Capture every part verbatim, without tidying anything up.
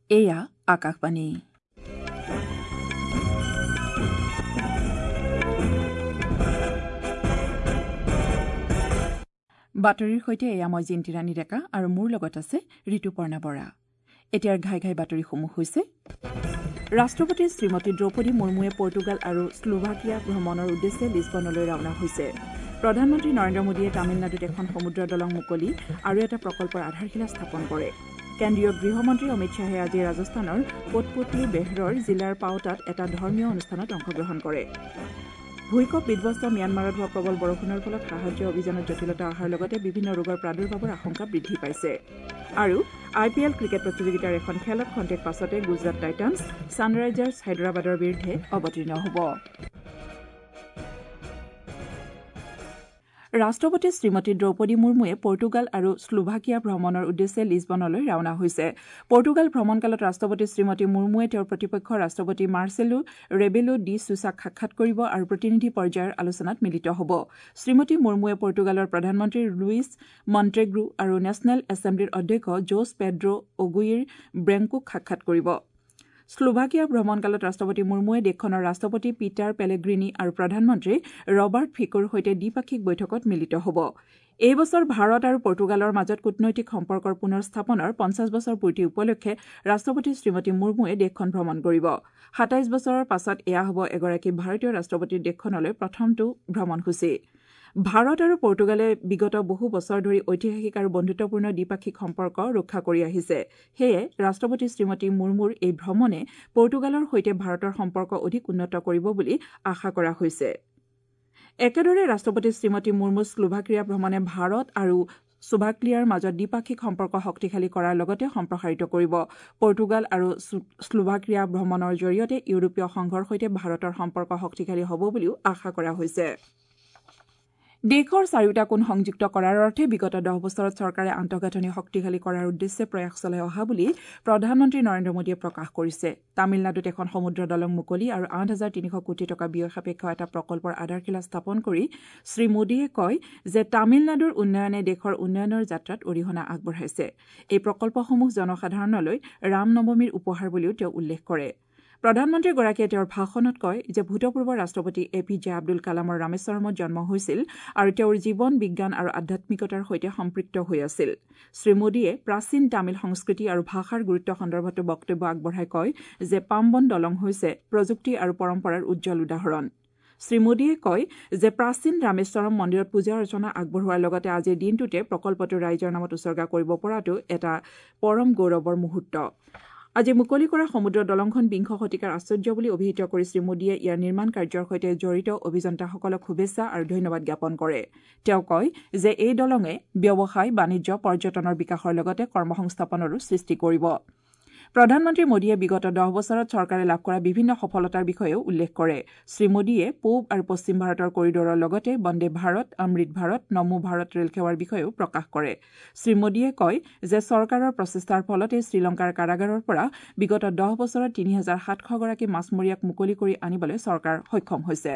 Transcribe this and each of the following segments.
এয়া আকাশবাণী। বাতৰিৰ সৈতে এয়া মই জিন্তিৰাণী ডেকা আৰু মোৰ লগত আছে ঋতুপৰ্ণা বৰা। এতিয়াৰ ঘাই ঘাই বাতৰিসমূহ হৈছে ৰাষ্ট্ৰপতি শ্ৰীমতী দ্ৰৌপদী মুৰ্মুৱে পৰ্তুগাল আৰু স্লোভাকিয়া ভ্ৰমণৰ উদ্দেশ্যে লিছবনলৈ ৰাওনা হৈছে। প্ৰধানমন্ত্ৰী নৰেন্দ্ৰ মোদীয়ে তামিলনাডুত এখন সমুদ্ৰ দলং মুকলি আৰু এটা প্ৰকল্পৰ আধাৰশিলা স্থাপন কৰে। কেন্দ্ৰীয় গৃহমন্ত্ৰী অমিত শ্বাহে আজি ৰাজস্থানৰ কোটপুতলি বেহৰৰ জিলাৰ পাওতাত এটা ধৰ্মীয় অনুষ্ঠানত অংশগ্ৰহণ কৰে। ভূঁইকঁপ বিধ্বস্ত ম্যানমাৰত হোৱা প্ৰবল বৰষুণৰ ফলত সাহায্য অভিযানত জটিলতা অহাৰ লগতে বিভিন্ন ৰোগৰ প্ৰাদুৰ্ভাৱৰ আশংকা বৃদ্ধি পাইছে। আৰু আই পি এল ক্ৰিকেট প্ৰতিযোগিতাৰ এখন খেলত খন্তেক পাছতে গুজৰাট টাইটান্ছ ছানৰাইজাৰ্ছ হায়দৰাবাদৰ বিৰুদ্ধে অৱতীৰ্ণ হ'ব। ৰাষ্ট্ৰপতি শ্ৰীমতী দ্ৰৌপদী মুৰ্মুৱে পৰ্তুগাল আৰু স্লোভাকিয়া ভ্ৰমণৰ উদ্দেশ্যে লিছবনলৈ ৰাওনা হৈছে। পৰ্তুগাল ভ্ৰমণকালত ৰাষ্ট্ৰপতি শ্ৰীমতী মুৰ্মুৱে তেওঁৰ প্ৰতিপক্ষ ৰাষ্ট্ৰপতি মাৰ্চেলো ৰেবেলো ডি ছুছাক সাক্ষাৎ কৰিব আৰু প্ৰতিনিধি পৰ্যায়ৰ আলোচনাত মিলিত হ'ব। শ্ৰীমতী মুৰ্মুৱে পৰ্তুগালৰ প্ৰধানমন্ত্ৰী লুইছ মণ্টেগ্ৰু আৰু নেচনেল এছেম্বলিৰ অধ্যক্ষ জোছ পেড্ৰো অগুইৰ ব্ৰেংকুক সাক্ষাৎ কৰিব। স্লোভাকিয়া ভ্ৰমণকালত ৰাষ্ট্ৰপতি মুৰ্মুৱে দেশখনৰ ৰাষ্ট্ৰপতি পিটাৰ পেলেগ্ৰিনি আৰু প্ৰধানমন্ত্ৰী ৰবাৰ্ট ফিকোৰ সৈতে দ্বিপাক্ষিক বৈঠকত মিলিত হ'ব। এই বছৰ ভাৰত আৰু পৰ্তুগালৰ মাজত কূটনৈতিক সম্পৰ্কৰ পুনৰ স্থাপনৰ পঞ্চাছ বছৰ পূৰ্তি উপলক্ষে ৰাষ্ট্ৰপতি শ্ৰীমতী মুৰ্মুৱে দেশখন ভ্ৰমণ কৰিব। সাতাইছ বছৰৰ পাছত এয়া হ'ব এগৰাকী ভাৰতীয় ৰাষ্ট্ৰপতিৰ দেশখনলৈ প্ৰথমটো ভ্ৰমণসূচী। ভাৰত আৰু পৰ্তুগালে বিগত বহু বছৰ ধৰি ঐতিহাসিক আৰু বন্ধুত্বপূৰ্ণ দ্বিপাক্ষিক সম্পৰ্ক ৰক্ষা কৰি আহিছে। সেয়ে ৰাষ্ট্ৰপতি শ্ৰীমতী মুৰ্মুৰ এই ভ্ৰমণে পৰ্তুগালৰ সৈতে ভাৰতৰ সম্পৰ্ক অধিক উন্নত কৰিব বুলি আশা কৰা হৈছে। একেদৰে ৰাষ্ট্ৰপতি শ্ৰীমতী মুৰ্মুৰ স্লোভাকিয়া ভ্ৰমণে ভাৰত আৰু স্লোভাকিয়াৰ মাজত দ্বিপাক্ষিক সম্পৰ্ক শক্তিশালী কৰাৰ লগতে সম্প্ৰসাৰিত কৰিব। পৰ্তুগাল আৰু স্লোভাকিয়া ভ্ৰমণৰ জৰিয়তে ইউৰোপীয় সংঘৰ সৈতে ভাৰতৰ সম্পৰ্ক শক্তিশালী হ'ব বুলিও আশা কৰা হৈছে। দেশৰ চাৰিওটা কোণ সংযুক্ত কৰাৰ অৰ্থে বিগত দহ বছৰত চৰকাৰে আন্তঃগাঁথনি শক্তিশালী কৰাৰ উদ্দেশ্যে প্ৰয়াস চলাই অহা বুলি প্ৰধানমন্ত্ৰী নৰেন্দ্ৰ মোদীয়ে প্ৰকাশ কৰিছে। তামিলনাডুত এখন সমুদ্ৰ দলং মুকলি আৰু আঠ হাজাৰ তিনিশ কোটি টকা ব্যয় সাপেক্ষ এটা প্ৰকল্পৰ আধাৰশিলা স্থাপন কৰি শ্ৰীমোদীয়ে কয় যে তামিলনাডুৰ উন্নয়নে দেশৰ উন্নয়নৰ যাত্ৰাত অৰিহণা আগবঢ়াইছে। এই প্ৰকল্পসমূহ জনসাধাৰণলৈ ৰামনৱমীৰ উপহাৰ বুলিও তেওঁ উল্লেখ কৰে। প্ৰধানমন্ত্ৰীগৰাকীয়ে তেওঁৰ ভাষণত কয় যে ভূতপূৰ্ব ৰাষ্ট্ৰপতি এ পি জে আব্দুল কালামৰ ৰামেশ্বৰমত জন্ম হৈছিল আৰু তেওঁৰ জীৱন বিজ্ঞান আৰু আধ্যাত্মিকতাৰ সৈতে সম্পৃক্ত হৈ আছিল। শ্ৰীমোদীয়ে প্ৰাচীন তামিল সংস্কৃতি আৰু ভাষাৰ গুৰুত্ব সন্দৰ্ভতো বক্তব্য আগবঢ়াই কয় যে পাম্বন দলং হৈছে প্ৰযুক্তি আৰু পৰম্পৰাৰ উজ্জ্বল উদাহৰণ। শ্ৰীমোদীয়ে কয় যে প্ৰাচীন ৰামেশ্বৰম মন্দিৰত পূজা অৰ্চনা আগবঢ়োৱাৰ লগতে আজিৰ দিনটোতে প্ৰকল্পটো ৰাইজৰ নামত উচৰ্গা কৰিব পৰাটো এটা পৰম গৌৰৱৰ মুহূৰ্ত। আজি মুকলি কৰা সমুদ্ৰ দলংখন বিংশ শতিকাৰ আশ্চৰ্য বুলি অভিহিত কৰি শ্ৰীমোদীয়ে ইয়াৰ নিৰ্মাণ কাৰ্যৰ সৈতে জড়িত অভিযন্তাসকলক শুভেচ্ছা আৰু ধন্যবাদ জ্ঞাপন কৰে। তেওঁ কয় যে এই দলঙে ব্যৱসায় বাণিজ্য পৰ্যটনৰ বিকাশৰ লগতে কৰ্মসংস্থাপনৰো সৃষ্টি কৰিব। প্ৰধানমন্ত্ৰী মোদীয়ে বিগত দহ বছৰত চৰকাৰে লাভ কৰা বিভিন্ন সফলতাৰ বিষয়েও উল্লেখ কৰে। শ্ৰীমোদীয়ে পূব আৰু পশ্চিম ভাৰতৰ কৰিডৰৰ লগতে বন্দে ভাৰত অমৃত ভাৰত নমো ভাৰত ৰেলসেৱাৰ বিষয়েও প্ৰকাশ কৰে। শ্ৰীমোদীয়ে কয় যে চৰকাৰৰ প্ৰচেষ্টাৰ ফলতে শ্ৰীলংকাৰ কাৰাগাৰৰ পৰা বিগত দহ বছৰত তিনি হাজাৰ সাতশ গৰাকী মাছমৰীয়াক মুকলি কৰি আনিবলৈ চৰকাৰ সক্ষম হৈছে।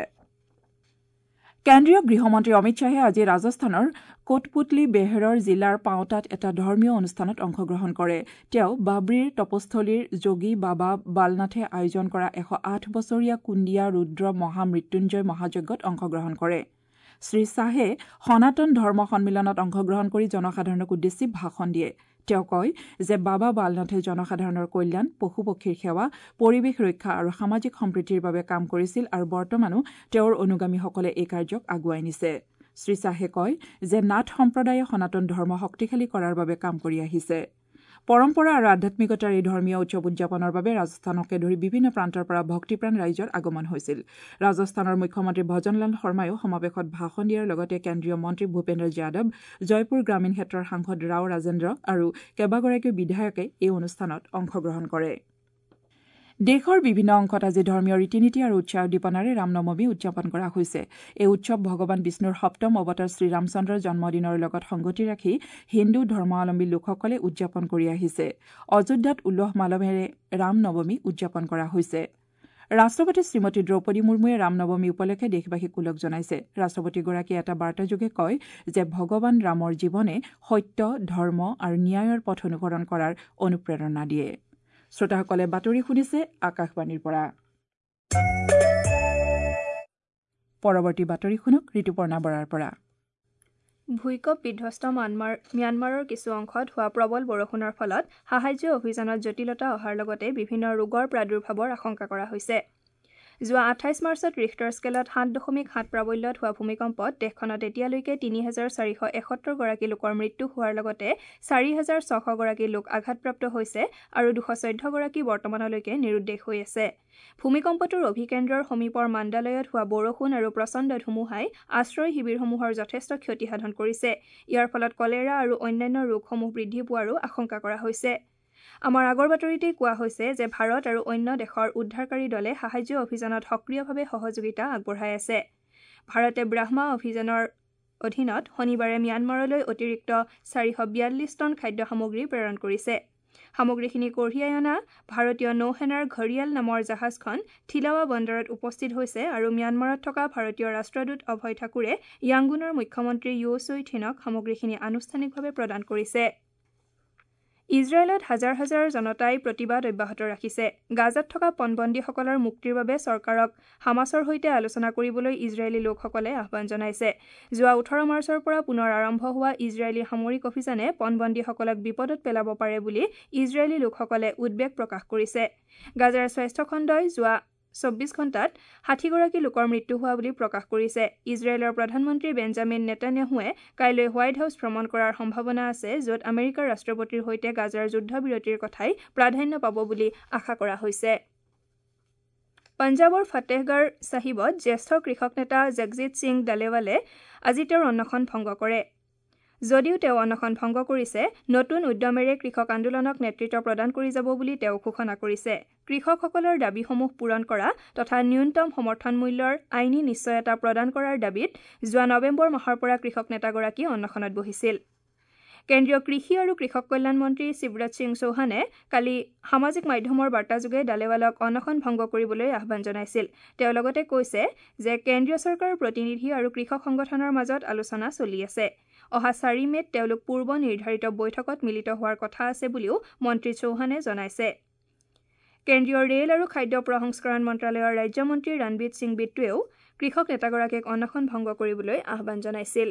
কেন্দ্ৰীয় গৃহমন্ত্ৰী অমিত শ্বাহে আজি ৰাজস্থানৰ কোটপুতলি বেহৰৰ জিলাৰ পাওতাত এটা ধৰ্মীয় অনুষ্ঠানত অংশগ্ৰহণ কৰে। তেওঁ বাবৰিৰ তপস্থলীৰ যোগী বাবা বালনাথে আয়োজন কৰা এশ আঠ বছৰীয়া কুন্দিয়া ৰুদ্ৰ মহামৃত্যুঞ্জয় মহাযজ্ঞত অংশগ্ৰহণ কৰে। শ্ৰীশ্বাহে সনাতন ধৰ্ম সন্মিলনত অংশগ্ৰহণ কৰি জনসাধাৰণক উদ্দেশ্যি ভাষণ দিয়ে। তেওঁ কয় যে বাবা বালনাথে জনসাধাৰণৰ কল্যাণ, পশু পক্ষীৰ সেৱা, পৰিৱেশ ৰক্ষা আৰু সামাজিক সম্প্ৰীতিৰ বাবে কাম কৰিছিল আৰু বৰ্তমানো তেওঁৰ অনুগামীসকলে এই কাৰ্যক আগুৱাই নিছে। শ্ৰীশ্বাহে কয় যে নাথ সম্প্ৰদায়ে সনাতন ধৰ্ম শক্তিশালী কৰাৰ বাবে কাম কৰি আহিছে। পৰম্পৰা আৰু আধ্যাত্মিকতাৰ এই ধৰ্মীয় উৎসৱ উদযাপনৰ বাবে ৰাজস্থানকে ধৰি বিভিন্ন প্ৰান্তৰ পৰা ভক্তিপ্ৰাণ ৰাইজৰ আগমন হৈছিল। ৰাজস্থানৰ মুখ্যমন্ত্ৰী ভজনলাল শৰ্মায়ো সমাৱেশত ভাষণ দিয়াৰ লগতে কেন্দ্ৰীয় মন্ত্ৰী ভূপেন্দ্ৰ যাদৱ, জয়পুৰ গ্ৰামীণ ক্ষেত্ৰৰ সাংসদ ৰাও ৰাজেন্দ্ৰ আৰু কেইবাগৰাকীও বিধায়কে এই অনুষ্ঠানত অংশগ্ৰহণ কৰে। দেশৰ বিভিন্ন অংশত আজি ধৰ্মীয় ৰীতি নীতি আৰু উৎসাহ উদ্দীপনাৰে ৰামনৱমী উদযাপন কৰা হৈছে। এই উৎসৱ ভগৱান বিষ্ণুৰ সপ্তম অৱতাৰ শ্ৰীৰামচন্দ্ৰৰ জন্মদিনৰ লগত সংগতি ৰাখি হিন্দু ধৰ্মাৱলম্বী লোকসকলে উদযাপন কৰি আহিছে। অযোধ্যাত উলহ মালহেৰে ৰামনৱমী উদযাপন কৰা হৈছে। ৰাষ্ট্ৰপতি শ্ৰীমতী দ্ৰৌপদী মুৰ্মুৱে ৰামনৱমী উপলক্ষে দেশবাসীক ওলগ জনাইছে। ৰাষ্ট্ৰপতিগৰাকীয়ে এটা বাৰ্তাযোগে কয় যে ভগৱান ৰামৰ জীৱনে সত্য, ধৰ্ম আৰু ন্যায়ৰ পথ অনুসৰণ কৰাৰ অনুপ্ৰেৰণা দিয়ে। শ্ৰোতাসকলে বাতৰি শুনিছে আকাশবাণীৰ পৰা। পৰৱৰ্তী বাতৰি শুনক ঋতুপৰ্ণা বৰাৰ পৰা। ভূঁইকঁপ বিধ্বস্ত ম্যানমাৰ ম্যানমাৰৰ কিছু অংশত হোৱা প্ৰবল বৰষুণৰ ফলত সাহায্য অভিযানত জটিলতা অহাৰ লগতে বিভিন্ন ৰোগৰ প্ৰাদুৰ্ভাৱৰ আশংকা কৰা হৈছে। যোৱা আঠাইছ মাৰ্চত ৰিখটাৰ স্কেলত সাত দশমিক সাত প্ৰাবল্যত হোৱা ভূমিকম্পত দেশখনত এতিয়ালৈকে তিনি হাজাৰ চাৰিশ এসত্তৰ গৰাকী লোকৰ মৃত্যু হোৱাৰ লগতে চাৰি হাজাৰ ছশ গৰাকী লোক আঘাতপ্ৰাপ্ত হৈছে আৰু দুশ চৈধ্য গৰাকী বৰ্তমানলৈকে নিৰুদ্দেশ হৈ আছে। ভূমিকম্পটোৰ অভিকেন্দ্ৰৰ সমীপৰ মাণ্ডালয়ত হোৱা বৰষুণ আৰু প্ৰচণ্ড ধুমুহাই আশ্ৰয় শিবিৰসমূহৰ যথেষ্ট ক্ষতি সাধন কৰিছে। ইয়াৰ ফলত কলেৰা আৰু অন্যান্য ৰোগসমূহ বৃদ্ধি পোৱাৰো আশংকা কৰা হৈছে। আমাৰ আগৰ বাতৰিতেই কোৱা হৈছে যে ভাৰত আৰু অন্য দেশৰ উদ্ধাৰকাৰী দলে সাহায্য অভিযানত সক্ৰিয়ভাৱে সহযোগিতা আগবঢ়াই আছে। ভাৰতে ব্ৰাহ্মা অভিযানৰ অধীনত শনিবাৰে ম্যানমাৰলৈ অতিৰিক্ত চাৰিশ বিয়াল্লিছ টন খাদ্য সামগ্ৰী প্ৰেৰণ কৰিছে। সামগ্ৰীখিনি কঢ়িয়াই অনা ভাৰতীয় নৌসেনাৰ ঘৰিয়াল নামৰ জাহাজখন থিলাৱা বন্দৰত উপস্থিত হৈছে আৰু ম্যানমাৰত থকা ভাৰতীয় ৰাষ্ট্ৰদূত অভয় ঠাকুৰে য়াংগুনৰ মুখ্যমন্ত্ৰী ইউ চুই থিনক সামগ্ৰীখিনি আনুষ্ঠানিকভাৱে প্ৰদান কৰিছে। ইজৰাইলত হাজাৰ হাজাৰ জনতাই প্ৰতিবাদ অব্যাহত ৰাখিছে। গাজাত থকা পণবন্দীসকলৰ মুক্তিৰ বাবে চৰকাৰক হামাছৰ সৈতে আলোচনা কৰিবলৈ ইজৰাইলী লোকসকলে আহ্বান জনাইছে। যোৱা ওঠৰ মাৰ্চৰ পৰা পুনৰ আৰম্ভ হোৱা ইজৰাইলী সামৰিক অভিযানে পণবন্দীসকলক বিপদত পেলাব পাৰে বুলি ইজৰাইলী লোকসকলে উদ্বেগ প্ৰকাশ কৰিছে। গাজাৰ স্বাস্থ্য খণ্ডই যোৱা চৌব্বিছ ঘণ্টাত ষাঠিগৰাকী লোকৰ মৃত্যু হোৱা বুলি প্ৰকাশ কৰিছে। ইজৰাইলৰ প্ৰধানমন্ত্ৰী বেঞ্জামিন নেতান্যাহুৱে কাইলৈ হোৱাইট হাউচ ভ্ৰমণ কৰাৰ সম্ভাৱনা আছে, য'ত আমেৰিকাৰ ৰাষ্ট্ৰপতিৰ সৈতে গাজাৰ যুদ্ধবিৰতিৰ কথাই প্ৰাধান্য পাব বুলি আশা কৰা হৈছে। পঞ্জাৱৰ ফতেহগড় চাহিবত জ্যেষ্ঠ কৃষক নেতা জগজিৎ সিং ডালেৱালে আজি তেওঁৰ অন্নখন ভংগ কৰে। যদিও তেওঁ অন্নখন ভংগ কৰিছে, নতুন উদ্যমেৰে কৃষক আন্দোলনক নেতৃত্ব প্ৰদান কৰি যাব বুলি তেওঁ ঘোষণা কৰিছে। কৃষকসকলৰ দাবীসমূহ পূৰণ কৰা তথা ন্যূনতম সমৰ্থন মূল্যৰ আইনী নিশ্চয়তা প্ৰদান কৰাৰ দাবীত যোৱা নৱেম্বৰ মাহৰ পৰা কৃষক নেতাগৰাকী অন্নখনত বহিছিল। কেন্দ্ৰীয় কৃষি আৰু কৃষক কল্যাণ মন্ত্ৰী শিৱৰাজ সিং চৌহানে কালি সামাজিক মাধ্যমৰ বাৰ্তাযোগে ডালেৱালক অন্নখন ভংগ কৰিবলৈ আহ্বান জনাইছিল। তেওঁ লগতে কৈছে যে কেন্দ্ৰীয় চৰকাৰৰ প্ৰতিনিধি আৰু কৃষক সংগঠনৰ মাজত আলোচনা চলি আছে। অহা চাৰি মে'ত তেওঁলোক পূৰ্ব নিৰ্ধাৰিত বৈঠকত মিলিত হোৱাৰ কথা আছে বুলিও মন্ত্ৰী চৌহানে জনাইছে। কেন্দ্ৰীয় ৰেল আৰু খাদ্য প্ৰসংস্কৰণ মন্ত্ৰালয়ৰ ৰাজ্যমন্ত্ৰী ৰণবীৰ সিং বিট্টুৱেও কৃষক নেতাগৰাকীক অন্নখন ভংগ কৰিবলৈ আহ্বান জনাইছিল।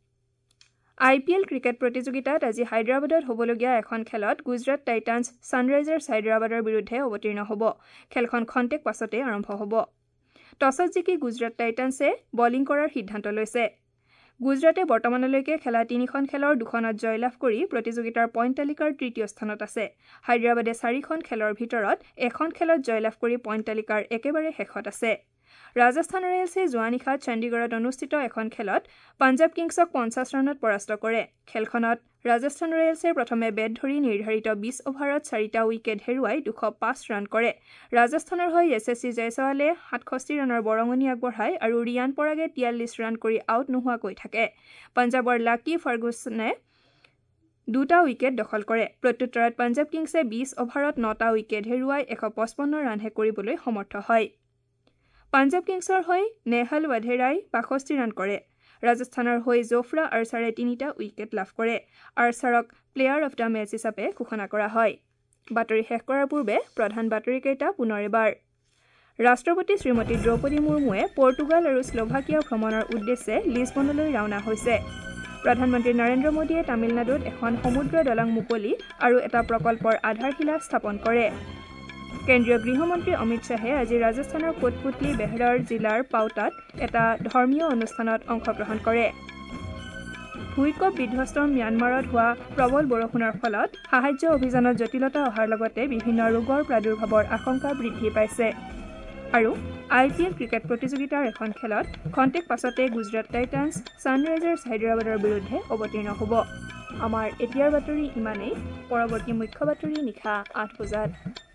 আই পি এল ক্ৰিকেট প্ৰতিযোগিতাত আজি হায়দৰাবাদত হ'বলগীয়া এখন খেলত গুজৰাট টাইটান্ছ ছানৰাইজাৰ্ছ হায়দৰাবাদৰ বিৰুদ্ধে অৱতীৰ্ণ হ'ব। খেলখন খন্তেক পাছতে আৰম্ভ হ'ব। টছত জিকি গুজৰাট টাইটান্ছে বলিং কৰাৰ সিদ্ধান্ত লৈছে। গুজৰাটে বৰ্তমানলৈকে খেলা তিনিখন খেলৰ দুখনত জয়লাভ কৰি প্ৰতিযোগিতাৰ পইণ্ট তালিকাৰ তৃতীয় স্থানত আছে। হায়দৰাবাদে চাৰিখন খেলৰ ভিতৰত এখন খেলত জয়লাভ কৰি পইণ্ট তালিকাৰ একেবাৰে শেষত আছে। ৰাজস্থান ৰয়েলছে যোৱা নিশা চণ্ডীগড়ত অনুষ্ঠিত এখন খেলত পাঞ্জাৱ কিংছক পঞ্চাছ ৰানত পৰাস্ত কৰে। খেলখনত ৰাজস্থান ৰয়েলছে প্ৰথমে বেট ধৰি নিৰ্ধাৰিত বিছ অভাৰত চাৰিটা উইকেট হেৰুৱাই দুশ পাঁচ ৰান কৰে। ৰাজস্থানৰ হৈ য়েশস্বী জয়ছোৱালে সাতষষ্ঠি ৰানৰ বৰঙণি আগবঢ়ায় আৰু ৰিয়ান পৰাগে তিয়াল্লিছ ৰান কৰি আউট নোহোৱাকৈ থাকে। পঞ্জাৱৰ লাকি ফাৰ্গুছনে দুটা উইকেট দখল কৰে। প্ৰত্যুত্তৰত পাঞ্জাৱ কিংছে বিছ অভাৰত নটা উইকেট হেৰুৱাই এশ পঁচপন্ন ৰানহে কৰিবলৈ সমৰ্থ হয়। পাঞ্জাৱ কিংছৰ হৈ নেহল ৱাধেৰাই বাষষ্ঠি ৰান কৰে। ৰাজস্থানৰ হৈ জোফ্ৰা আৰ্চাৰে তিনিটা উইকেট লাভ কৰে। আৰ্চাৰক প্লেয়াৰ অৱ দ্য মেচ হিচাপে ঘোষণা কৰা হয়। বাতৰি শেষ কৰাৰ পূৰ্বে প্ৰধান বাতৰিকেইটা পুনৰ এবাৰ। ৰাষ্ট্ৰপতি শ্ৰীমতী দ্ৰৌপদী মুৰ্মুৱে পৰ্তুগাল আৰু শ্লোভাকিয়া ভ্ৰমণৰ উদ্দেশ্যে লিছবনলৈ ৰাওনা হৈছে। প্ৰধানমন্ত্ৰী নৰেন্দ্ৰ মোদীয়ে তামিলনাডুত এখন সমুদ্ৰ দলং মুকলি আৰু এটা প্ৰকল্পৰ আধাৰশিলা স্থাপন কৰে। কেন্দ্ৰীয় গৃহমন্ত্ৰী অমিত শ্বাহে আজি ৰাজস্থানৰ কোটপুতলি বেহৰৰ জিলাৰ পাউটাত এটা ধৰ্মীয় অনুষ্ঠানত অংশগ্ৰহণ কৰে। ভূঁইকঁপ বিধ্বস্ত ম্যানমাৰত হোৱা প্ৰবল বৰষুণৰ ফলত সাহায্য অভিযানত জটিলতা অহাৰ লগতে বিভিন্ন ৰোগৰ প্ৰাদুৰ্ভাৱৰ আশংকা বৃদ্ধি পাইছে। আৰু আই পি এল ক্ৰিকেট প্ৰতিযোগিতাৰ এখন খেলত খন্তেক পাছতে গুজৰাট টাইটান্ছ ছানৰাইজাৰ্ছ হায়দৰাবাদৰ বিৰুদ্ধে অৱতীৰ্ণ হ'ব। আমাৰ এতিয়াৰ বাতৰি ইমানেই। পৰৱৰ্তী মুখ্য বাতৰি নিশা আঠ বজাত।